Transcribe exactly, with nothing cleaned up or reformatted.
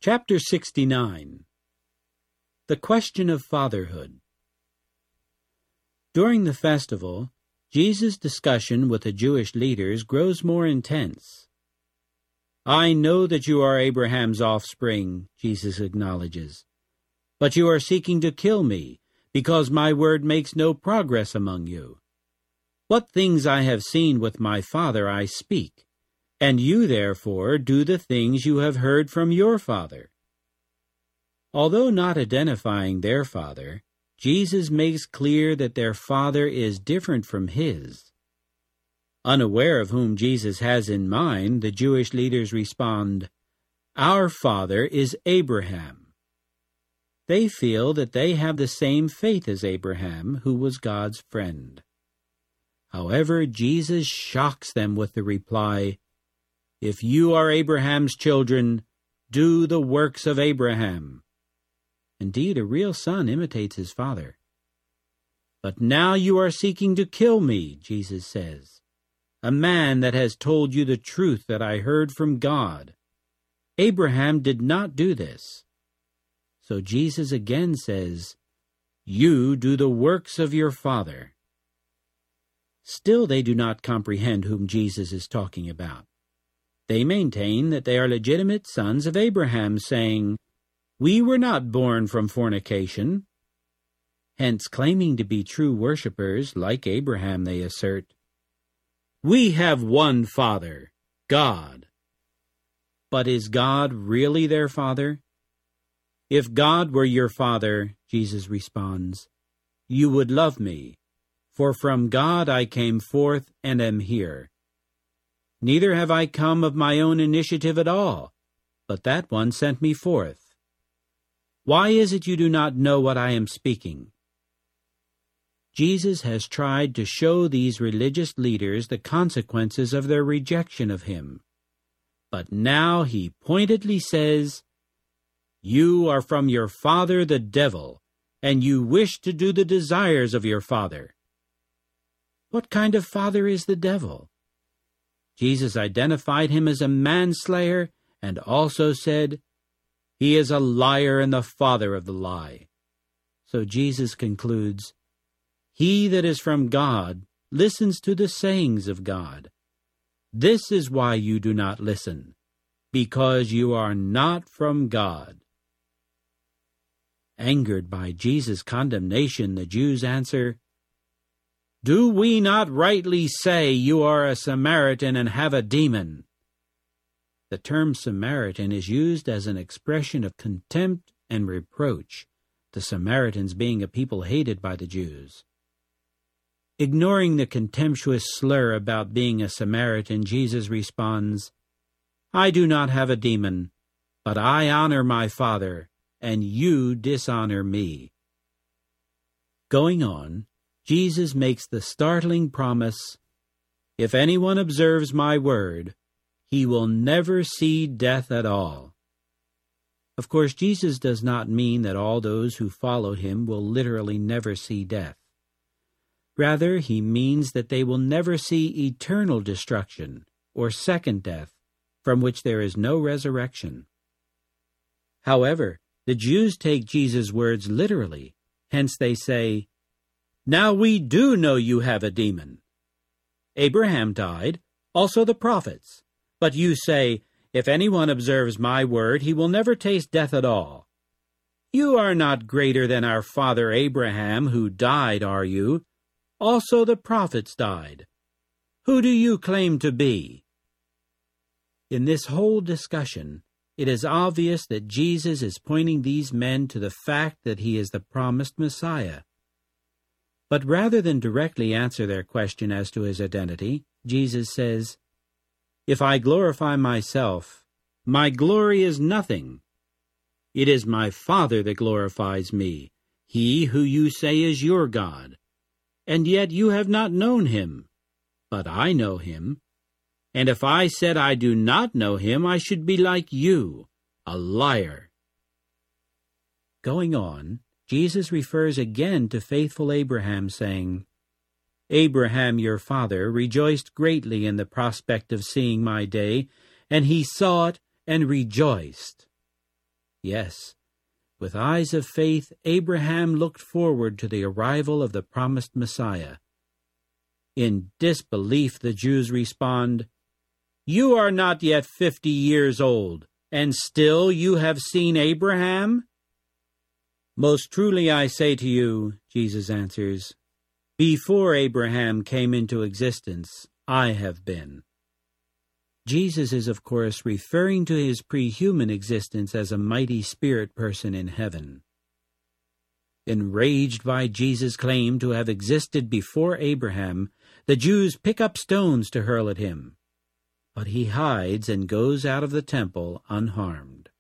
Chapter sixty-nine. The Question of Fatherhood. During the festival, Jesus' discussion with the Jewish leaders grows more intense. "I know that you are Abraham's offspring," Jesus acknowledges, "but you are seeking to kill me, because my word makes no progress among you. What things I have seen with my Father I speak, and you therefore do the things you have heard from your father." Although not identifying their father, Jesus makes clear that their father is different from his. Unaware of whom Jesus has in mind, the Jewish leaders respond, "Our father is Abraham." They feel that they have the same faith as Abraham, who was God's friend. However, Jesus shocks them with the reply, "If you are Abraham's children, do the works of Abraham." Indeed, a real son imitates his father. "But now you are seeking to kill me," Jesus says, "a man that has told you the truth that I heard from God. Abraham did not do this." So Jesus again says, "You do the works of your father." Still they do not comprehend whom Jesus is talking about. They maintain that they are legitimate sons of Abraham, saying, "We were not born from fornication." Hence, claiming to be true worshippers, like Abraham, they assert, "We have one Father, God." But is God really their Father? "If God were your Father," Jesus responds, "you would love me, for from God I came forth and am here. Neither have I come of my own initiative at all, but that one sent me forth. Why is it you do not know what I am speaking?" Jesus has tried to show these religious leaders the consequences of their rejection of him. But now he pointedly says, "You are from your father the devil, and you wish to do the desires of your father." What kind of father is the devil? Jesus identified him as a manslayer and also said, "He is a liar and the father of the lie." So Jesus concludes, "He that is from God listens to the sayings of God. This is why you do not listen, because you are not from God." Angered by Jesus' condemnation, the Jews answer, "Do we not rightly say you are a Samaritan and have a demon?" The term Samaritan is used as an expression of contempt and reproach, the Samaritans being a people hated by the Jews. Ignoring the contemptuous slur about being a Samaritan, Jesus responds, "I do not have a demon, but I honor my Father, and you dishonor me." Going on, Jesus makes the startling promise, "If anyone observes my word, he will never see death at all." Of course, Jesus does not mean that all those who follow him will literally never see death. Rather, he means that they will never see eternal destruction or second death, from which there is no resurrection. However, the Jews take Jesus' words literally, hence they say, "Now we do know you have a demon. Abraham died, also the prophets, but you say, if anyone observes my word, he will never taste death at all. You are not greater than our father Abraham, who died, are you? Also the prophets died. Who do you claim to be?" In this whole discussion, it is obvious that Jesus is pointing these men to the fact that he is the promised Messiah. But rather than directly answer their question as to his identity, Jesus says, "If I glorify myself, my glory is nothing. It is my Father that glorifies me, he who you say is your God. And yet you have not known him, but I know him. And if I said I do not know him, I should be like you, a liar." Going on, Jesus refers again to faithful Abraham, saying, "Abraham your father rejoiced greatly in the prospect of seeing my day, and he saw it and rejoiced." Yes, with eyes of faith, Abraham looked forward to the arrival of the promised Messiah. In disbelief, the Jews respond, "You are not yet fifty years old, and still you have seen Abraham?" "Most truly I say to you," Jesus answers, "before Abraham came into existence, I have been." Jesus is, of course, referring to his pre-human existence as a mighty spirit person in heaven. Enraged by Jesus' claim to have existed before Abraham, the Jews pick up stones to hurl at him. But he hides and goes out of the temple unharmed.